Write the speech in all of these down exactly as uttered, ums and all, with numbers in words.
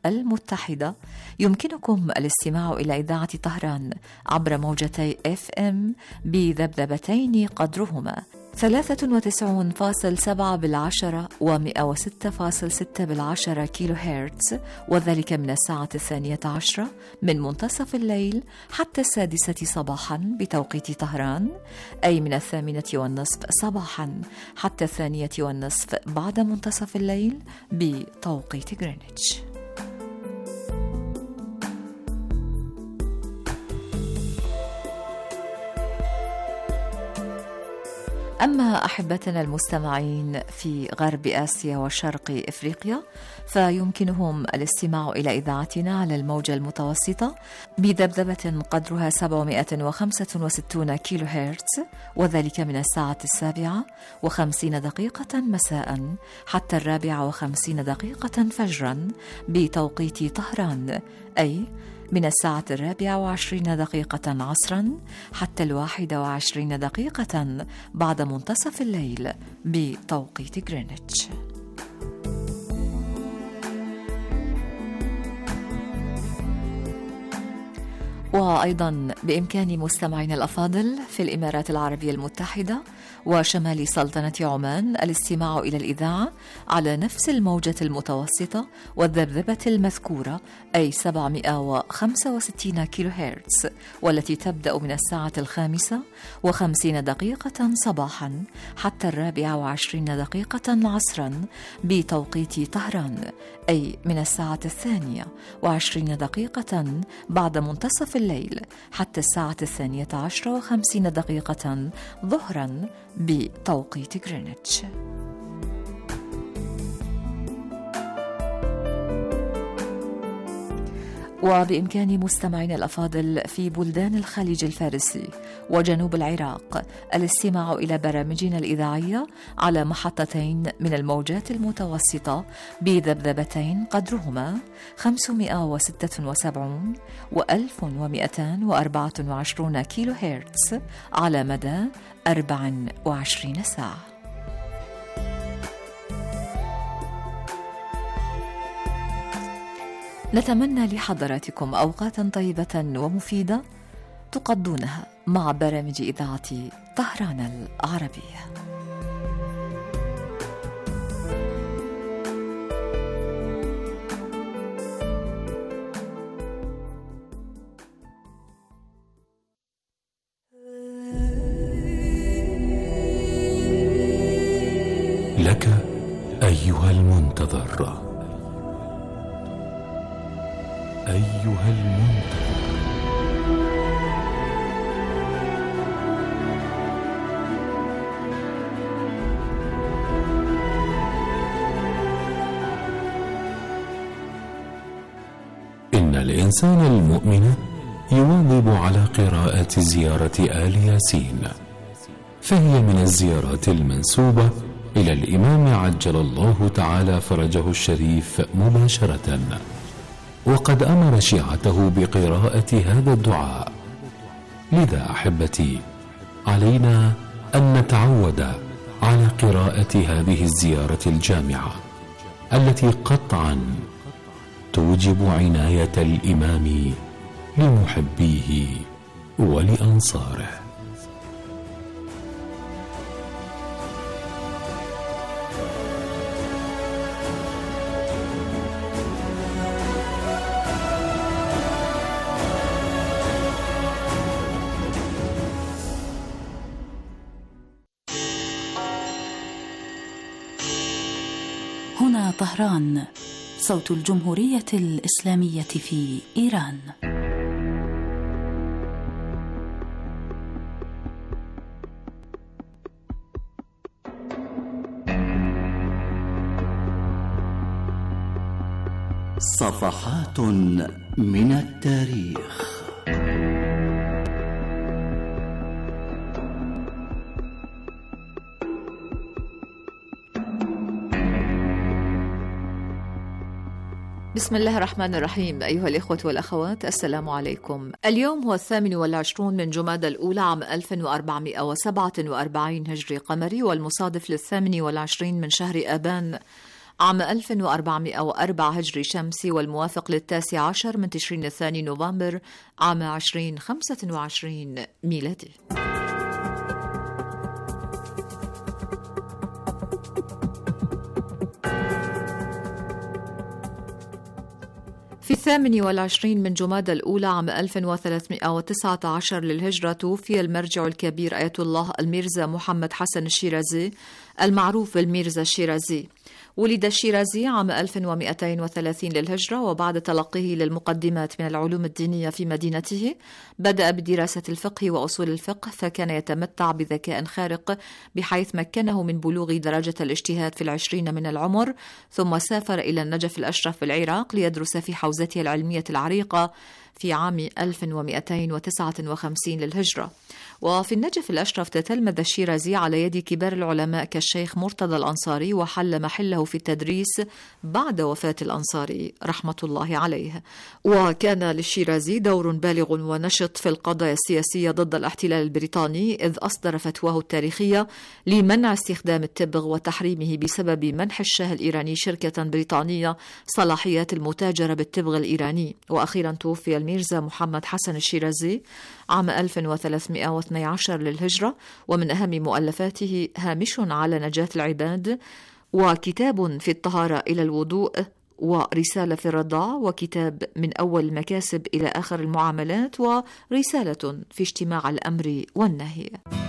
المتحدة، يمكنكم الاستماع إلى إذاعة طهران عبر موجتي إف إم بذبذبتين قدرهما ثلاثة وتسعين فاصلة سبعة بالعشرة ومئة وستة فاصلة ستة بالعشرة كيلو هرتز، وذلك من الساعة الثانية عشرة من منتصف الليل حتى السادسة صباحا بتوقيت طهران، أي من الثامنة والنصف صباحا حتى الثانية والنصف بعد منتصف الليل بتوقيت غرينتش. أما أحبتنا المستمعين في غرب آسيا وشرق إفريقيا، فيمكنهم الاستماع إلى إذاعتنا على الموجة المتوسطة بذبذبة قدرها سبعمائة وخمسة وستين كيلو هرتز، وذلك من الساعة السابعة وخمسين دقيقة مساء حتى الرابعة وخمسين دقيقة فجرا بتوقيت طهران، أي من الساعة الرابعة وعشرين دقيقة عصرا حتى الواحدة وعشرين دقيقة بعد منتصف الليل بتوقيت غرينتش. وأيضا بإمكان مستمعينا الأفاضل في الإمارات العربية المتحدة وشمال سلطنة عمان الاستماع إلى الإذاعة على نفس الموجة المتوسطة والذبذبة المذكورة، أي سبعمائة وخمسة وستين كيلو هرتز، والتي تبدأ من الساعة الخامسة وخمسين دقيقة صباحا حتى الرابعة وعشرين دقيقة عصرا بتوقيت طهران، أي من الساعة الثانية وعشرين دقيقة بعد منتصف الليل حتى الساعة الثانية عشر وخمسين دقيقة ظهرا بتوقيت غرينتش. وبإمكان مستمعينا الأفاضل في بلدان الخليج الفارسي وجنوب العراق الاستماع إلى برامجنا الإذاعية على محطتين من الموجات المتوسطة بذبذبتين قدرهما خمسمائة وستة وسبعين وألف ومئتين وأربعة وعشرين كيلو هرتز على مدى أربع وعشرين ساعة. نتمنى لحضراتكم أوقاتا طيبة ومفيدة تقضونها مع برامج إذاعة طهران العربية. لك أيها المنتظر، أيها المنتظر، إن الإنسان المؤمن يواظب على قراءة زيارة آل ياسين، فهي من الزيارات المنسوبة إلى الإمام عجل الله تعالى فرجه الشريف مباشرة، وقد أمر شيعته بقراءة هذا الدعاء. لذا أحبتي، علينا أن نتعود على قراءة هذه الزيارة الجامعة التي قطعا توجب عناية الإمام لمحبيه ولأنصاره. هنا طهران، صوت الجمهورية الإسلامية في إيران. صفحات من التاريخ. بسم الله الرحمن الرحيم. أيها الإخوة والأخوات، السلام عليكم. اليوم هو الثامن والعشرون من جمادى الأولى عام ألف وأربعمائة وسبعة وأربعين هجري قمري، والمصادف للثامن والعشرين من شهر آبان عام ألف وأربعمائة وأربعة هجري شمسي، والموافق للتاسع عشر من تشرين الثاني نوفمبر عام عشرين خمسة وعشرين ميلادي. في الثامن والعشرين من جمادى الأولى عام ألف وثلاثمائة وتسعة عشر للهجرة توفي المرجع الكبير آية الله الميرزا محمد حسن الشيرازي المعروف بالميرزا الشيرازي. ولد الشيرازي عام ألف ومئتين وثلاثين للهجرة، وبعد تلقيه للمقدمات من العلوم الدينية في مدينته بدأ بدراسة الفقه وأصول الفقه، فكان يتمتع بذكاء خارق بحيث مكنه من بلوغ درجة الاجتهاد في العشرين من العمر، ثم سافر إلى النجف الأشرف بالعراق ليدرس في حوزته العلمية العريقة في عام ألف ومئتين وتسعة وخمسين للهجرة. وفي النجف الأشرف تتلمذ الشيرازي على يد كبار العلماء كالشيخ مرتضى الأنصاري، وحل محله في التدريس بعد وفاة الأنصاري رحمة الله عليه. وكان للشيرازي دور بالغ ونشط في القضايا السياسية ضد الاحتلال البريطاني، إذ أصدر فتواه التاريخية لمنع استخدام التبغ وتحريمه بسبب منح الشاه الإيراني شركة بريطانية صلاحيات المتاجرة بالتبغ الإيراني. وأخيرا توفي الميرزا محمد حسن الشيرازي عام ألف وثلاثمائة واثني عشر للهجرة، ومن أهم مؤلفاته هامش على نجاة العباد، وكتاب في الطهارة إلى الوضوء، ورسالة في الرضاع، وكتاب من أول المكاسب إلى آخر المعاملات، ورسالة في اجتماع الأمر والنهي.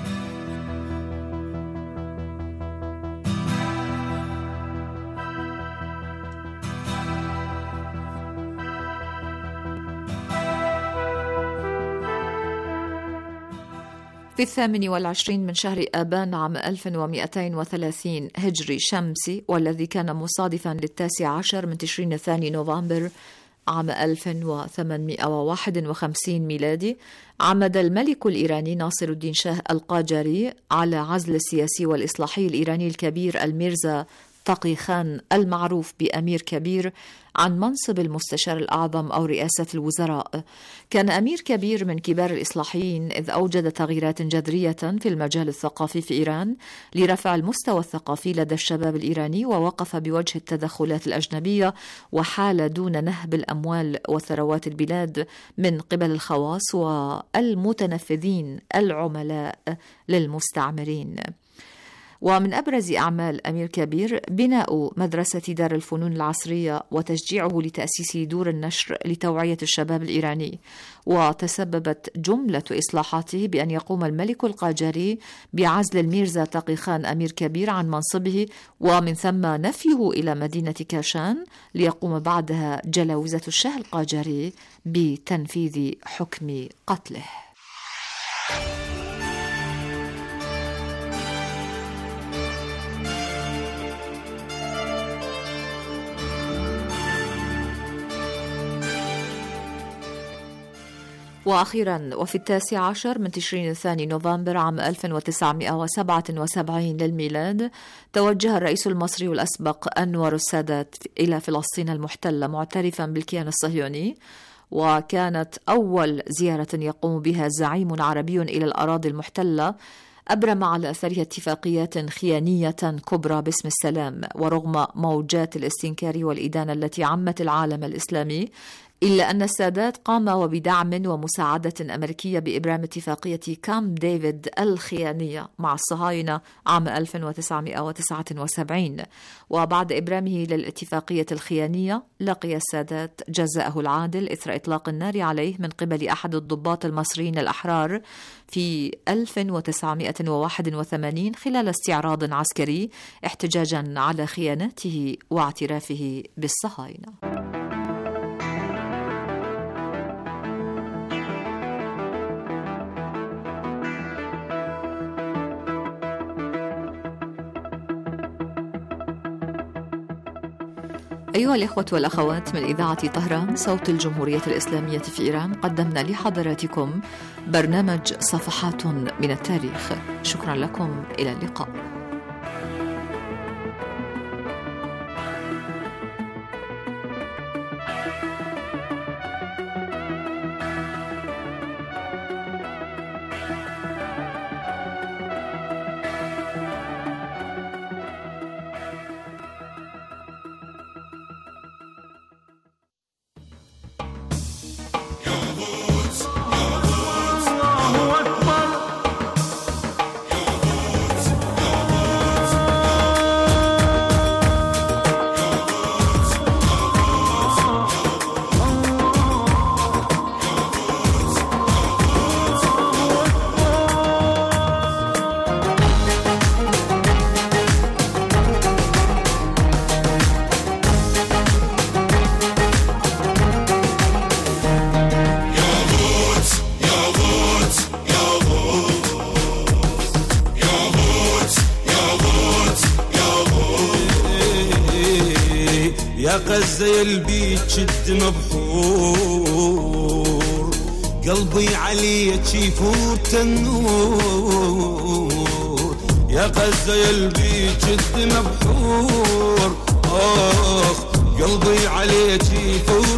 في الثامن والعشرين من شهر آبان عام ألف ومئتين وثلاثين هجري شمسي، والذي كان مصادفا للتاسع عشر من تشرين الثاني نوفمبر عام ألف وثمانمائة وواحد وخمسين ميلادي، عمد الملك الإيراني ناصر الدين شاه القاجاري على عزل السياسي والإصلاحي الإيراني الكبير الميرزا تقي خان المعروف بأمير كبير عن منصب المستشار الأعظم أو رئاسة الوزراء. كان أمير كبير من كبار الإصلاحيين، إذ أوجد تغييرات جذرية في المجال الثقافي في إيران لرفع المستوى الثقافي لدى الشباب الإيراني، ووقف بوجه التدخلات الأجنبية، وحال دون نهب الأموال وثروات البلاد من قبل الخواص والمتنفذين العملاء للمستعمرين. ومن أبرز أعمال أمير كبير بناء مدرسة دار الفنون العصرية وتشجيعه لتأسيس دور النشر لتوعية الشباب الإيراني. وتسببت جملة إصلاحاته بأن يقوم الملك القاجاري بعزل الميرزا تقي خان أمير كبير عن منصبه، ومن ثم نفيه إلى مدينة كاشان، ليقوم بعدها جلاوزة الشاه القاجاري بتنفيذ حكم قتله. وأخيرا وفي التاسع عشر من تشرين الثاني نوفمبر عام ألف وتسعمائة وسبعة وسبعين للميلاد، توجه الرئيس المصري الأسبق أنور السادات إلى فلسطين المحتلة معترفا بالكيان الصهيوني، وكانت أول زيارة يقوم بها زعيم عربي إلى الأراضي المحتلة، أبرم على أثرها اتفاقيات خيانية كبرى باسم السلام. ورغم موجات الاستنكار والإدانة التي عمت العالم الإسلامي، إلا أن السادات قام وبدعم ومساعدة أمريكية بإبرام اتفاقية كامب ديفيد الخيانية مع الصهاينة عام ألف وتسعمائة وتسعة وسبعين. وبعد إبرامه للاتفاقية الخيانية، لقي السادات جزاءه العادل إثر إطلاق النار عليه من قبل أحد الضباط المصريين الأحرار في ألف وتسعمائة وواحد وثمانين خلال استعراض عسكري، احتجاجا على خياناته واعترافه بالصهاينة. أيها الإخوة والأخوات، من إذاعة طهران صوت الجمهورية الإسلامية في إيران، قدمنا لحضراتكم برنامج صفحات من التاريخ. شكرا لكم، إلى اللقاء. غزة يلبي تشد مبحور، قلبي عليك يفور تنور. يا غزة يلبي تشد مبحور، آخ قلبي عليك يفور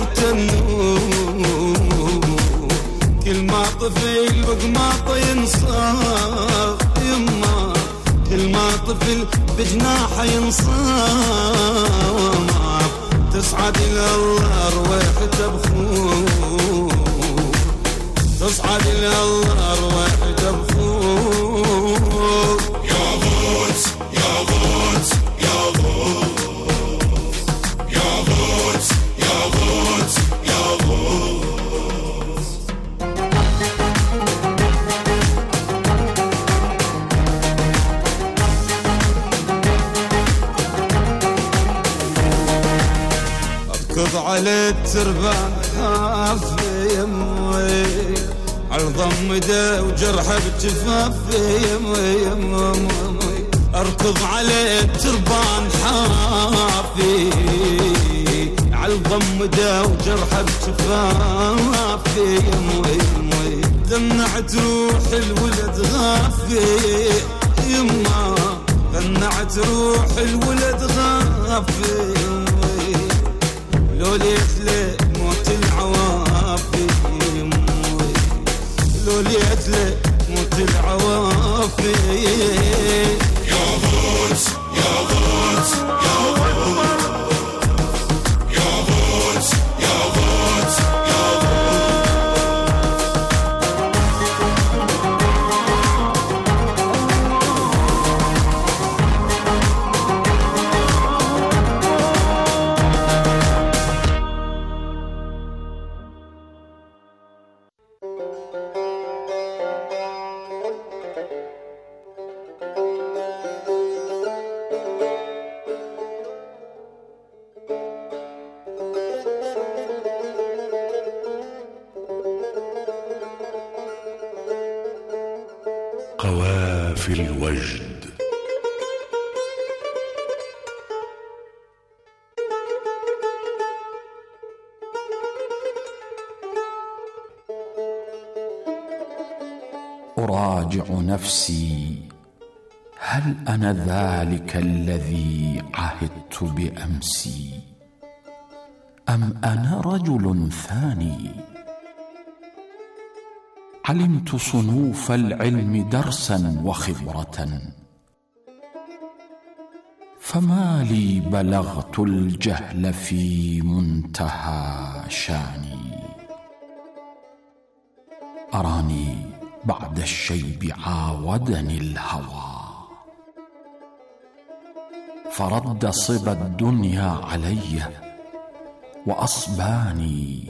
تنور. كل ما طفل بقماطه ينصاغ يما، كل ما طفل بجناحه ينصاغ. تصعد إلى الله رويحته بخور، تصعد إلى الله رويحته بخور. يا غوث يا غوث يا غوث يا غوث يا غوث يا غوث. اركض على التربان خاف يمي، عالضمده وجرحه بجفافي يمي يمي. اركض على التربان حافي، عالضمده وجرحه بجفافي يمي يمي. غنعت روح الولد غافي يما، غنعت روح الولد غافي يمي. لوليت له موت العوافي يمي، لوليت له موت العوافي. يا غوث يا غوث يا غوث يا غوث يا غوث يا قوافي الوجد. أراجع نفسي، هل أنا ذلك الذي عهدت بأمسي، أم أنا رجل ثاني؟ علمت صنوف العلم درسا وخبرة، فما لي بلغت الجهل في منتهى شاني. أراني بعد الشيب عاودني الهوى، فرد صبا الدنيا علي وأصباني.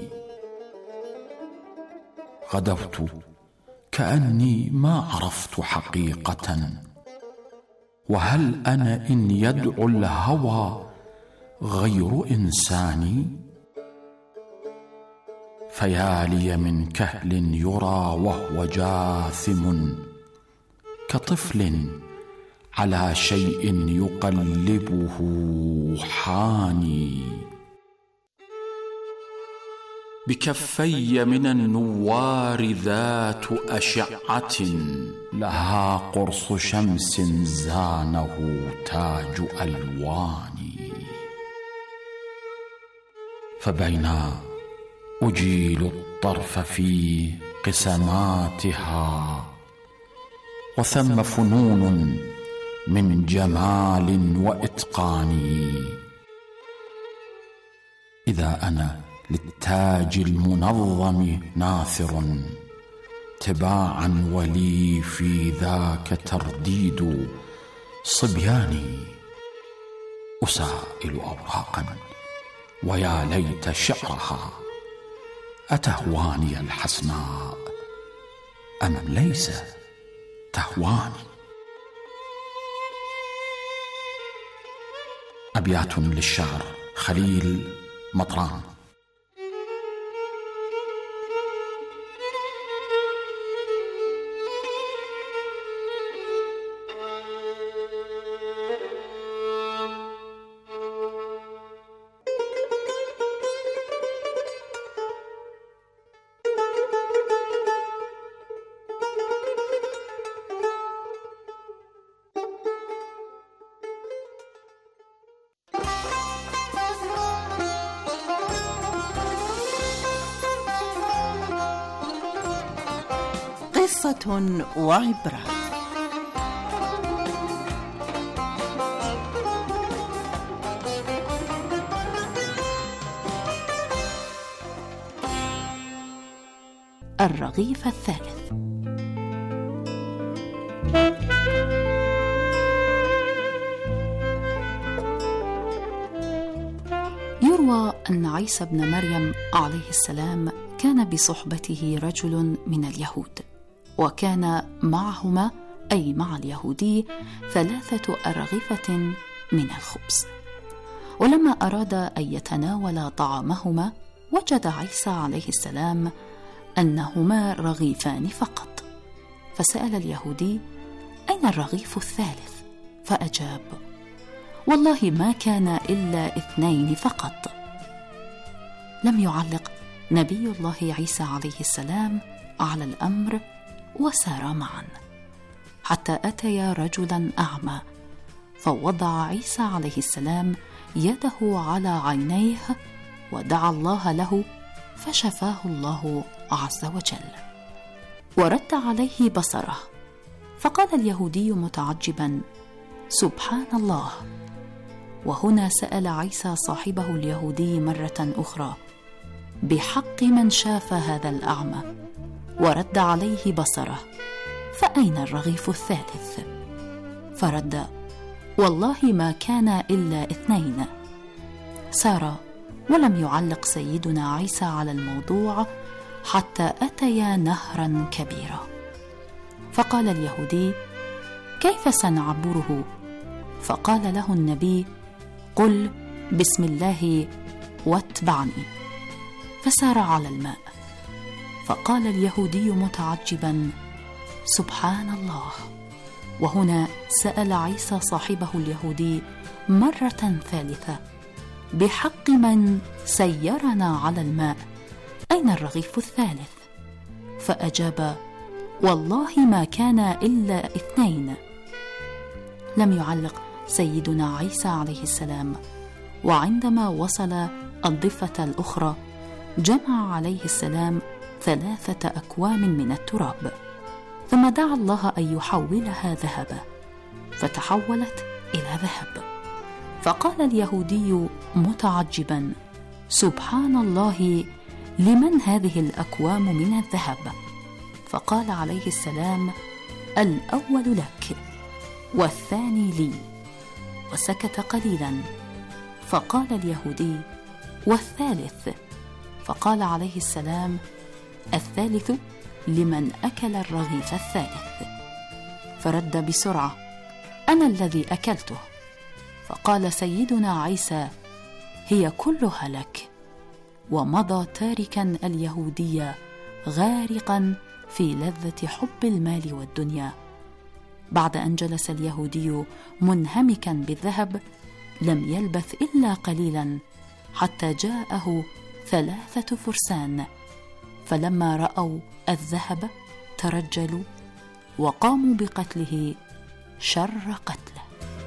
غدوت كأني ما عرفت حقيقة، وهل أنا إن يدعو الهوى غير إنساني؟ فيالي من كهل يرى وهو جاثم، كطفل على شيء يقلبه حاني. بكفي من النوار ذات أشعة، لها قرص شمس زانه تاج ألوان. فبينا أجيل الطرف في قسماتها، وثم فنون من جمال وإتقان. إذا أنا للتاج المنظم ناثر تباعا، ولي في ذاك ترديد صبياني. أسائل أوراقا ويا ليت شعرها، أتهواني الحسناء أم ليس تهواني؟ أبيات للشاعر خليل مطران. قصة وعبرة. الرغيف الثالث. يروى أن عيسى بن مريم عليه السلام كان بصحبته رجل من اليهود، وكان معهما أي مع اليهودي ثلاثة أرغفة من الخبز، ولما أراد أن يتناول طعامهما وجد عيسى عليه السلام أنهما رغيفان فقط، فسأل اليهودي: أين الرغيف الثالث؟ فأجاب: والله ما كان إلا اثنين فقط. لم يعلق نبي الله عيسى عليه السلام على الأمر، وسارا معا حتى أتيا رجلا أعمى، فوضع عيسى عليه السلام يده على عينيه ودعا الله له، فشفاه الله عز وجل ورد عليه بصره. فقال اليهودي متعجبا: سبحان الله. وهنا سأل عيسى صاحبه اليهودي مرة أخرى بحق من شاف هذا الأعمى ورد عليه بصره: فأين الرغيف الثالث؟ فرد: والله ما كان إلا اثنين. سار ولم يعلق سيدنا عيسى على الموضوع حتى أتيا نهرا كبيرا، فقال اليهودي: كيف سنعبره؟ فقال له النبي: قل بسم الله واتبعني. فسار على الماء، فقال اليهودي متعجبا: سبحان الله. وهنا سأل عيسى صاحبه اليهودي مرة ثالثة بحق من سيرنا على الماء: أين الرغيف الثالث؟ فأجاب: والله ما كان إلا اثنين. لم يعلق سيدنا عيسى عليه السلام، وعندما وصل الضفة الأخرى جمع عليه السلام ثلاثة أكوام من التراب، ثم دعا الله أن يحولها ذهبا، فتحولت إلى ذهب. فقال اليهودي متعجبا: سبحان الله، لمن هذه الأكوام من الذهب؟ فقال عليه السلام: الأول لك والثاني لي. وسكت قليلا، فقال اليهودي: والثالث؟ فقال عليه السلام: الثالث لمن أكل الرغيف الثالث. فرد بسرعة: أنا الذي أكلته. فقال سيدنا عيسى: هي كلها لك. ومضى تاركا اليهودية غارقا في لذة حب المال والدنيا. بعد أن جلس اليهودي منهمكا بالذهب لم يلبث إلا قليلا حتى جاءه ثلاثة فرسان، فلما رأوا الذهب ترجلوا وقاموا بقتله شر قتله.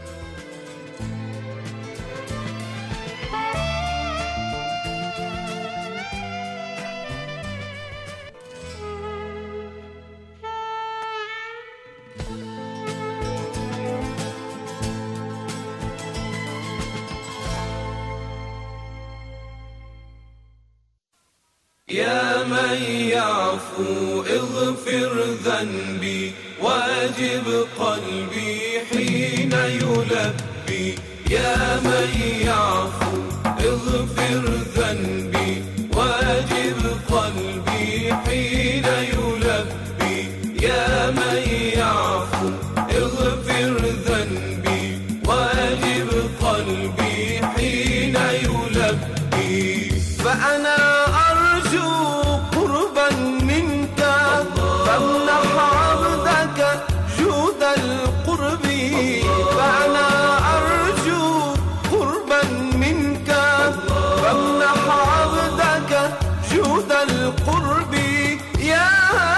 يا من يعفو اغفر ذنبي واجب قلبي حين يلبي. يا من يعفو اغفر ذنبي واجب قلبي حين يلبي. يا من يعفو اغفر ذنبي واجب قلبي حين يلبي. فأنا أرجو قربا منك فامنح عبدك جود القرب. فأنا أرجو قربا منك فامنح عبدك جود القرب. يا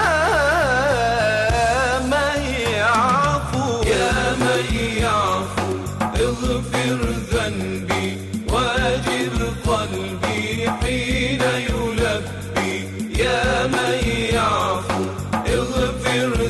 من يعفو يا من يعفو اغفر ذنبي واجب قلبي حين يلبي. يا من يعفو اغفر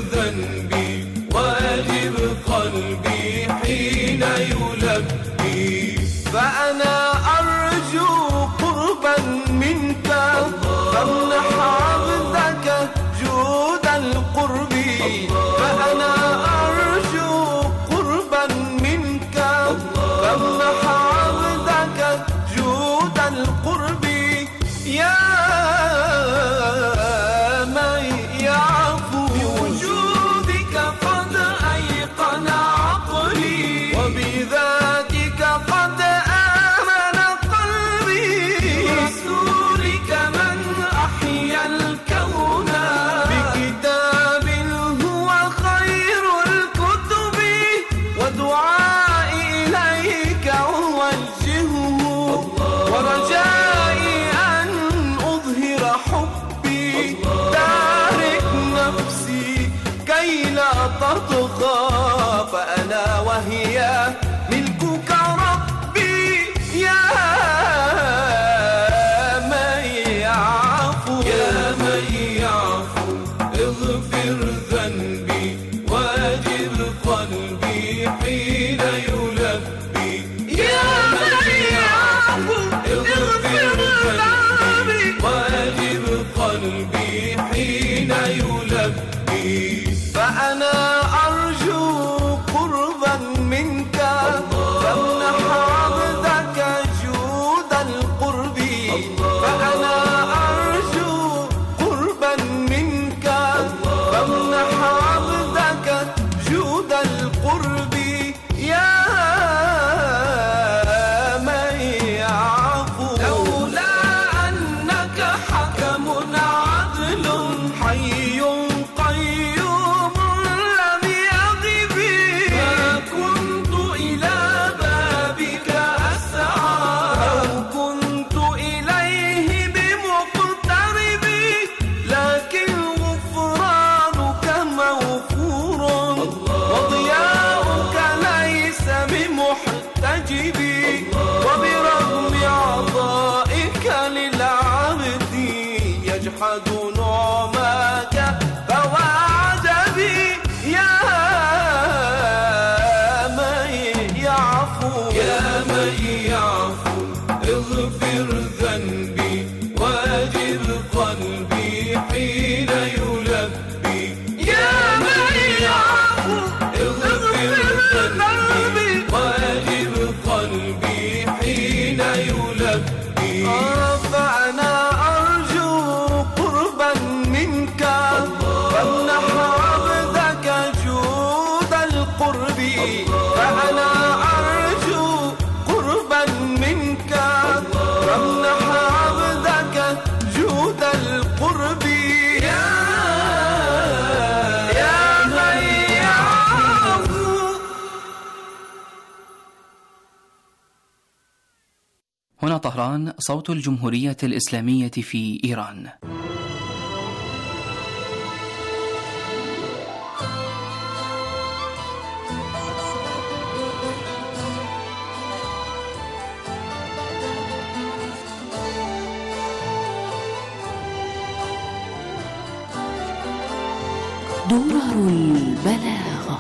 منك، فامنح عبدك جود القرب، فأنا أرجو قربا منك، فامنح عبدك جود القرب، يا من يعفو بوجودك قد أيقن عقلي، وبذاتك قد آمن قلبي، برسولك من أحيا الكون، بكتاب هو خير الكتب، ودعائي إليك أوجهه، ورجائي أن أظهر حبي، تارك نفسي كي لا تطغى، فأنا وهي ملكك ربي، يا من يعفو يا من يعفو اغفر ذنبي واجر قلبي حين يلبي، يا من يعفو اغفر ذنبي واجر قلبي حين يلبي، فأنا أرجو قربا منك، فامنح عبدك جود القرب، فأنا أرجو قربا منك، فامنح عبدك جود القرب، يا من يعفو، لولا أنك حكم عدل حي قيوم لم يغب، ما كنت إلى بابك أسعى، أو كنت إليه بمقترب، لكن غفرانك موفور، وضياؤك ليس بمحتجب، وبرغم عطائك للعبد يجحد نعماك فوعجبي، يا من يعفو يا من يعفو اغفر ذنبي واجر قلبي حين يلبي، يا من يعفو اغفر ذنبي واجر قلبي حين يلبي، فأنا أرجو قربا منك، فامنح عبدك جود القرب، فأنا أرجو قربا منك، فامنح عبدك جود القرب، يا يا من يعفو. هنا طهران، صوت الجمهورية الإسلامية في إيران. درر البلاغة.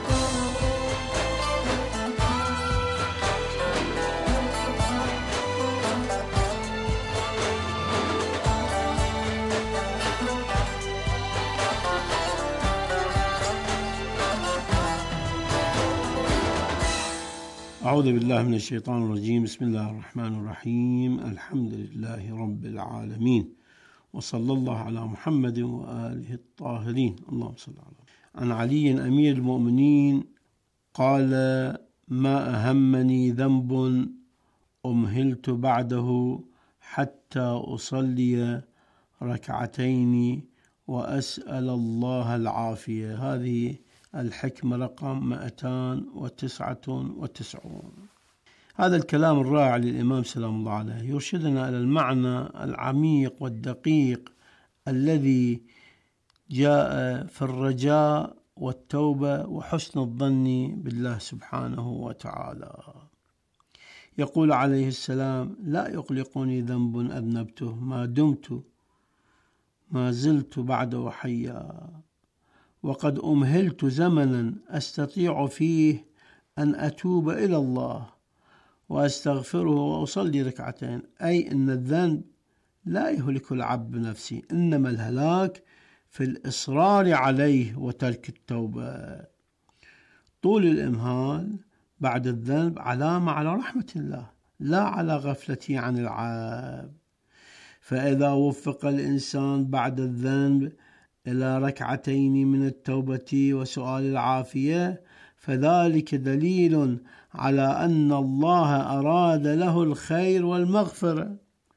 أعوذ بالله من الشيطان الرجيم. بسم الله الرحمن الرحيم. الحمد لله رب العالمين، وصلى الله على محمد وآله الطاهرين. اللهم صل على محمد. عن علي أمير المؤمنين قال: ما أهمني ذنب أمهلت بعده حتى أصلي ركعتين وأسأل الله العافية. هذه الحكمة رقم مئتين وتسعة وتسعين. هذا الكلام الرائع للإمام سلام الله عليه يرشدنا إلى المعنى العميق والدقيق الذي جاء في الرجاء والتوبة وحسن الظن بالله سبحانه وتعالى. يقول عليه السلام: لا يقلقني ذنب أذنبته ما دمت ما زلت بعده حيا، وقد أمهلت زمنا أستطيع فيه أن أتوب إلى الله وأستغفره وأصلي ركعتين. أي أن الذنب لا يهلك العبد بنفسه، إنما الهلاك في الإصرار عليه وترك التوبة. طول الإمهال بعد الذنب علامة على رحمة الله لا على غفلته عن العبد. فإذا وفق الإنسان بعد الذنب إلى ركعتين من التوبة وسؤال العافية فذلك دليل على أن الله أراد له الخير والمغفرة،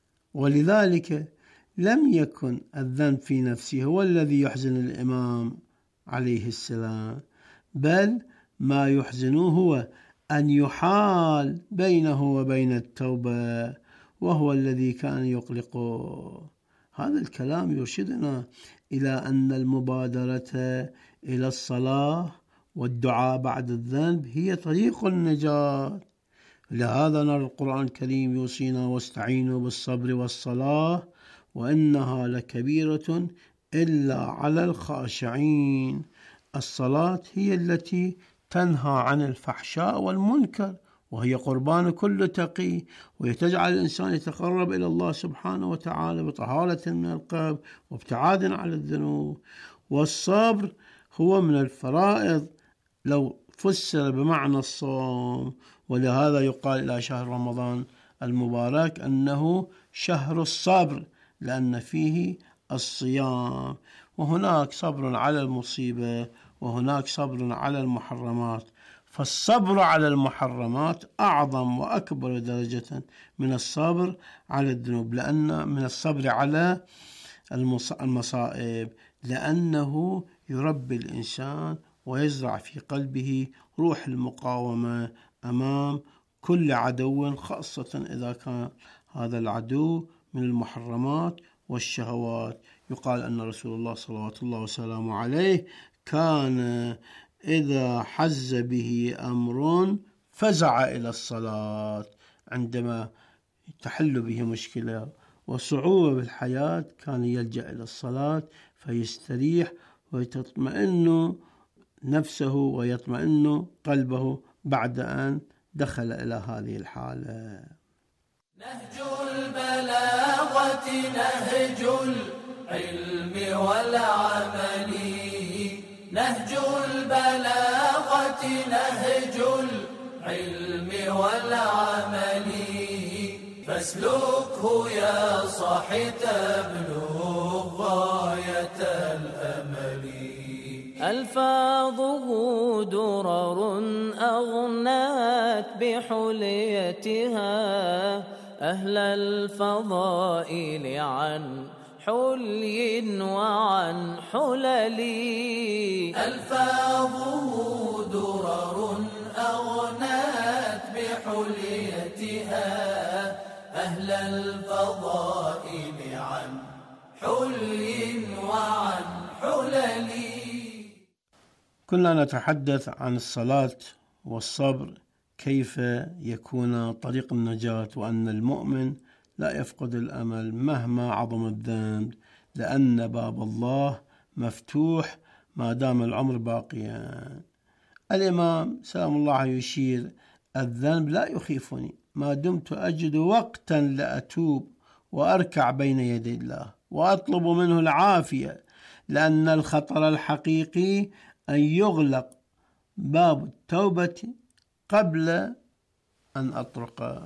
ولذلك لم يكن الذنب في نفسه هو الذي يحزن الإمام عليه السلام، بل ما يحزنه هو أن يحال بينه وبين التوبة، وهو الذي كان يقلقه. هذا الكلام يرشدنا إلى أن المبادرة إلى الصلاة والدعاء بعد الذنب هي طريق النجاة. لهذا نرى القرآن الكريم يوصينا واستعينوا بالصبر والصلاة وإنها لكبيرة إلا على الخاشعين. الصلاة هي التي تنهى عن الفحشاء والمنكر، وهي قربان كل تقي، ويتجعل الإنسان يتقرب إلى الله سبحانه وتعالى بطهارة من القلب وابتعاد عن الذنوب. والصبر هو من الفرائض لو فسر بمعنى الصوم، ولهذا يقال إلى شهر رمضان المبارك أنه شهر الصبر، لأن فيه الصيام. وهناك صبر على المصيبة وهناك صبر على المحرمات، فالصبر على المحرمات أعظم وأكبر درجة من الصبر على الذنوب، لأن من الصبر على المصائب، لأنه يربي الإنسان ويزرع في قلبه روح المقاومة أمام كل عدو، خاصة إذا كان هذا العدو من المحرمات والشهوات. يقال أن رسول الله صلوات الله وسلامه عليه كان إذا حز به أمر فزع إلى الصلاة، عندما تحل به مشكلة وصعوبة بالحياة كان يلجأ إلى الصلاة فيستريح ويتطمئن نفسه ويطمئن قلبه بعد أن دخل إلى هذه الحالة. نهج البلاغة نهج العلم والعمل، نهج البلاغة نهج العلم والعمل، فاسلكه يا صاحي تبلغ غاية الأمل. ألفاظه درر أغنات بحليتها أهل الفضائل عن حلي وعن حلل. ألفاظه درر أغنات بحليتها أهل الفضائل عن حلي وعن حلل. كنا نتحدث عن الصلاة والصبر كيف يكون طريق النجاة، وأن المؤمن لا يفقد الأمل مهما عظم الذنب، لأن باب الله مفتوح ما دام العمر باقيا. الإمام سلام الله يشير: الذنب لا يخيفني ما دمت أجد وقتا لأتوب وأركع بين يدي الله وأطلب منه العافية، لأن الخطر الحقيقي أن يغلق باب التوبة قبل أن أطرق.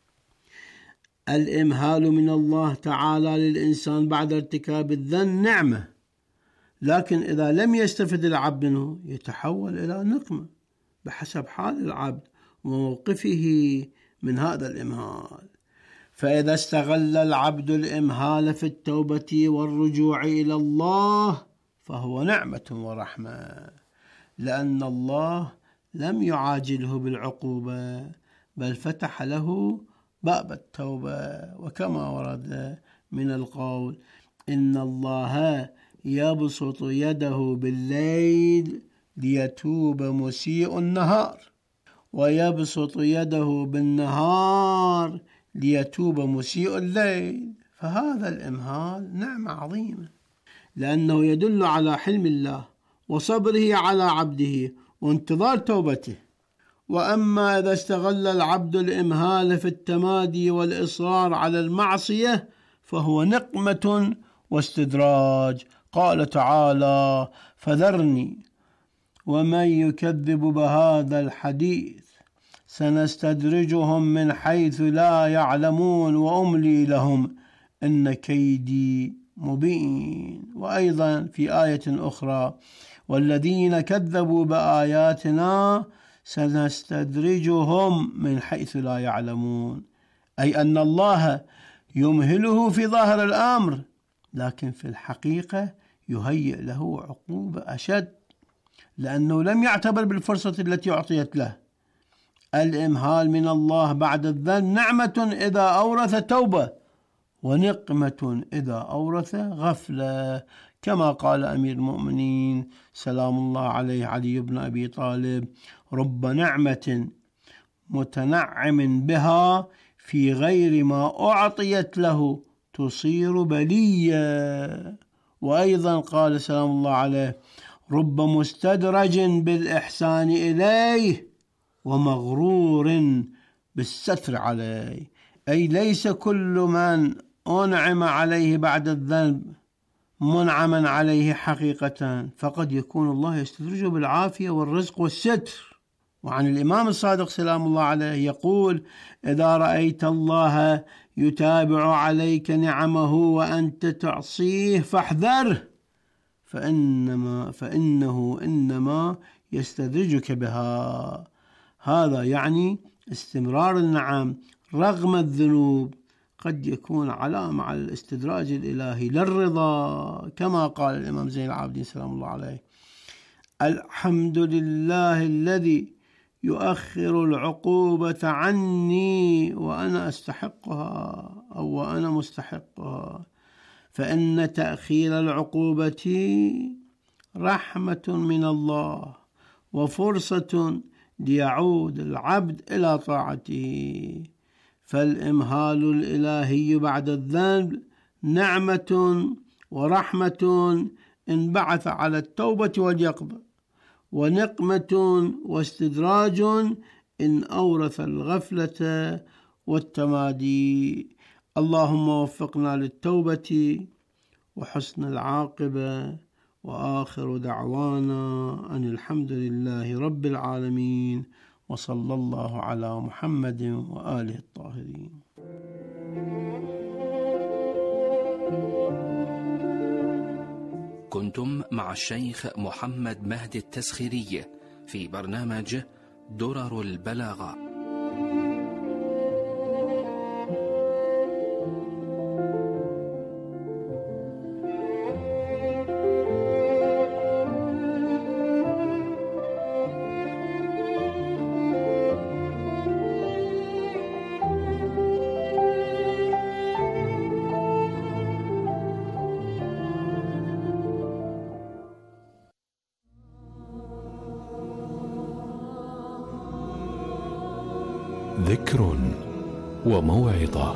الإمهال من الله تعالى للإنسان بعد ارتكاب الذنب نعمة، لكن إذا لم يستفد العبد منه يتحول إلى نقمة بحسب حال العبد وموقفه من هذا الإمهال. فإذا استغل العبد الإمهال في التوبة والرجوع إلى الله فهو نعمة ورحمة، لأن الله لم يعاجله بالعقوبة بل فتح له باب التوبة، وكما ورد من القول: إن الله يبسط يده بالليل ليتوب مسيء النهار، ويبسط يده بالنهار ليتوب مسيء الليل. فهذا الإمهال نعمة عظيمة، لأنه يدل على حلم الله وصبره على عبده وانتظار توبته. وأما إذا استغل العبد الإمهال في التمادي والإصرار على المعصية فهو نقمة واستدراج. قال تعالى: فذرني ومن يكذب بهذا الحديث سنستدرجهم من حيث لا يعلمون وأملي لهم إن كيدي مبين. وأيضا في آية أخرى: والذين كذبوا بآياتنا سنستدرجهم من حيث لا يعلمون، أي أن الله يمهله في ظاهر الأمر، لكن في الحقيقة يهيئ له عقوبة أشد، لأنه لم يعتبر بالفرصة التي أعطيت له. الإمهال من الله بعد الذنب نعمة إذا أورث توبة، ونقمة إذا أورث غفلة، كما قال أمير المؤمنين سلام الله عليه علي بن أبي طالب: رب نعمة متنعم بها في غير ما أعطيت له تصير بلية. وأيضا قال سلام الله عليه: رب مستدرج بالإحسان إليه ومغرور بالستر عليه، أي ليس كل من أنعم عليه بعد الذنب منعما عليه حقيقة، فقد يكون الله يستدرجه بالعافية والرزق والستر. وعن الإمام الصادق سلام الله عليه يقول: إذا رأيت الله يتابع عليك نعمه وأنت تعصيه فاحذره، فإنما فإنه إنما يستدرجك بها. هذا يعني استمرار النعم رغم الذنوب قد يكون علامة على الاستدراج الإلهي للرضا، كما قال الإمام زين العابدين سلام الله عليه: الحمد لله الذي يؤخر العقوبة عني وأنا أستحقها أو وأنا مستحقها، فإن تأخير العقوبة رحمة من الله وفرصة ليعود العبد إلى طاعته. فالإمهال الإلهي بعد الذنب نعمة ورحمة إن بعث على التوبة واليقظة، ونقمة واستدراج إن أورث الغفلة والتمادي. اللهم وفقنا للتوبة وحسن العاقبة، وآخر دعوانا أن الحمد لله رب العالمين، وصلى الله على محمد وآله الطاهرين. كنتم مع الشيخ محمد مهدي التسخيري في برنامج درر البلاغة. ذكر وموعظة.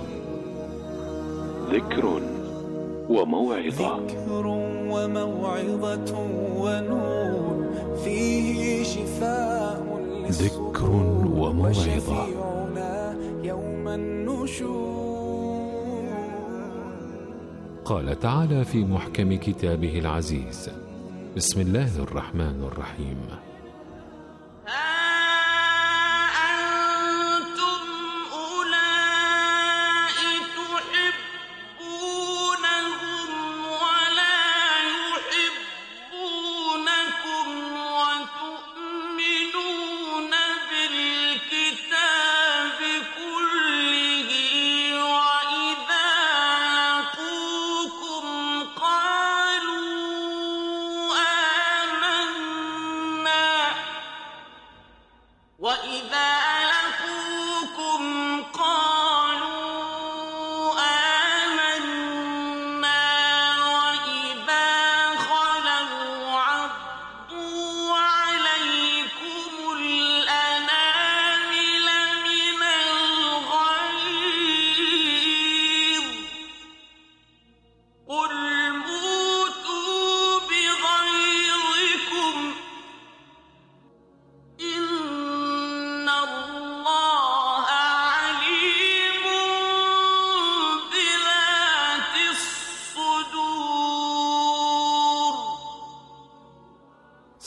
ذكر وموعظة. ذكر وموعظة ونور فيه شفاء ذكر وموعظة. يوم النشور. قال تعالى في محكم كتابه العزيز: بسم الله الرحمن الرحيم: قالوا آمنا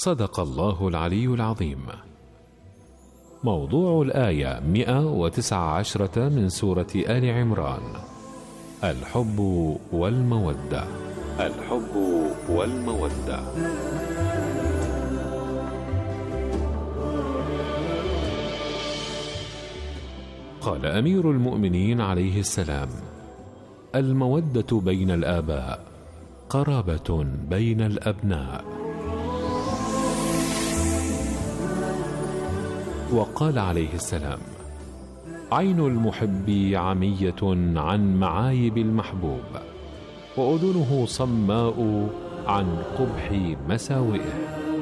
صدق الله العلي العظيم. موضوع الآية مئة وتسعة عشرة من سورة آل عمران: الحب والمودة. الحب والمودة. قال أمير المؤمنين عليه السلام: المودة بين الآباء قرابة بين الأبناء. وقال عليه السلام: عين المحب عمية عن معايب المحبوب، وأذنه صماء عن قبح مساوئه.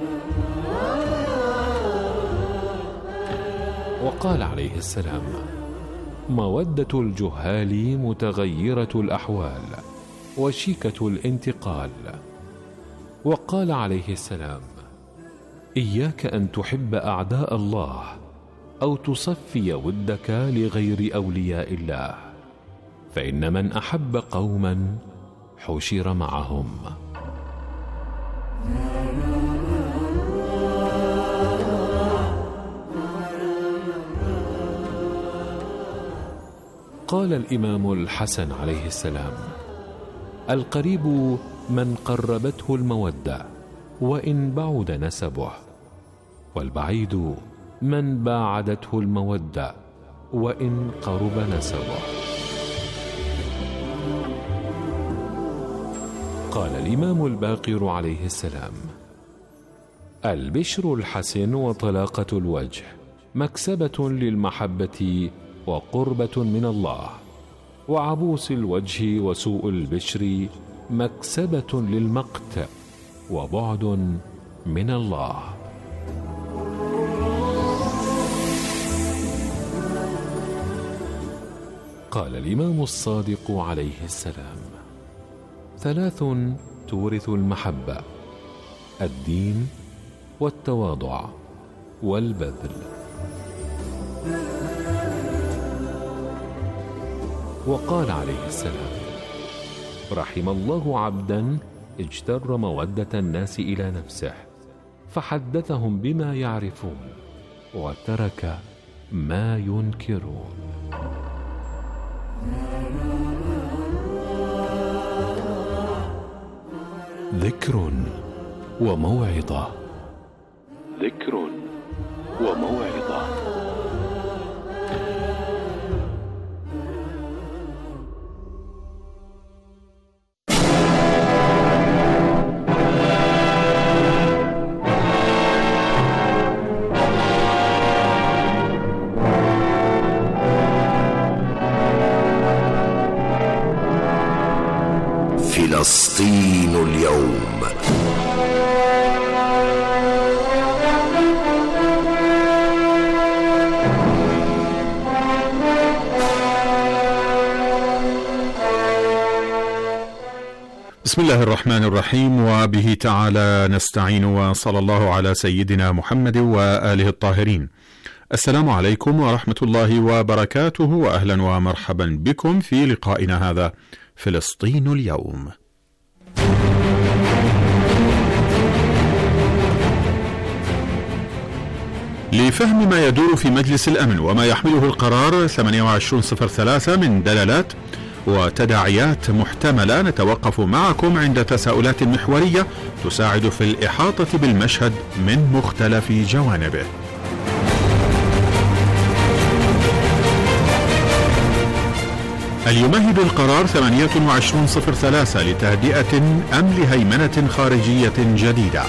وقال عليه السلام: مودة الجهال متغيرة الأحوال وشيكة الانتقال. وقال عليه السلام: إياك أن تحب أعداء الله أو تصفي ودك لغير أولياء الله، فإن من أحب قوما حشر معهم. قال الإمام الحسن عليه السلام: القريب من قربته المودة وإن بعد نسبه، والبعيد من باعدته المودة وإن قرب نسبه. قال الإمام الباقر عليه السلام: البشر الحسن وطلاقة الوجه مكسبة للمحبة وقربة من الله، وعبوس الوجه وسوء البشر مكسبة للمقت وبعد من الله. قال الإمام الصادق عليه السلام: ثلاث تورث المحبة: الدين والتواضع والبذل. وقال عليه السلام: رحم الله عبدا اجتر مودة الناس إلى نفسه فحدثهم بما يعرفون وترك ما ينكرون. ذكر وموعظة. ذكر وموعظة. فلسطين اليوم. بسم الله الرحمن الرحيم، وبه تعالى نستعين، وصلى الله على سيدنا محمد وآله الطاهرين. السلام عليكم ورحمة الله وبركاته، وأهلا ومرحبا بكم في لقائنا هذا فلسطين اليوم. لفهم ما يدور في مجلس الأمن وما يحمله القرار ثمانية وعشرين صفر ثلاثة من دلالات وتداعيات محتملة، نتوقف معكم عند تساؤلات محورية تساعد في الإحاطة بالمشهد من مختلف جوانبه. هل يمهد القرار ثمانية وعشرين صفر ثلاثة لتهدئة أم لهيمنة خارجية جديدة؟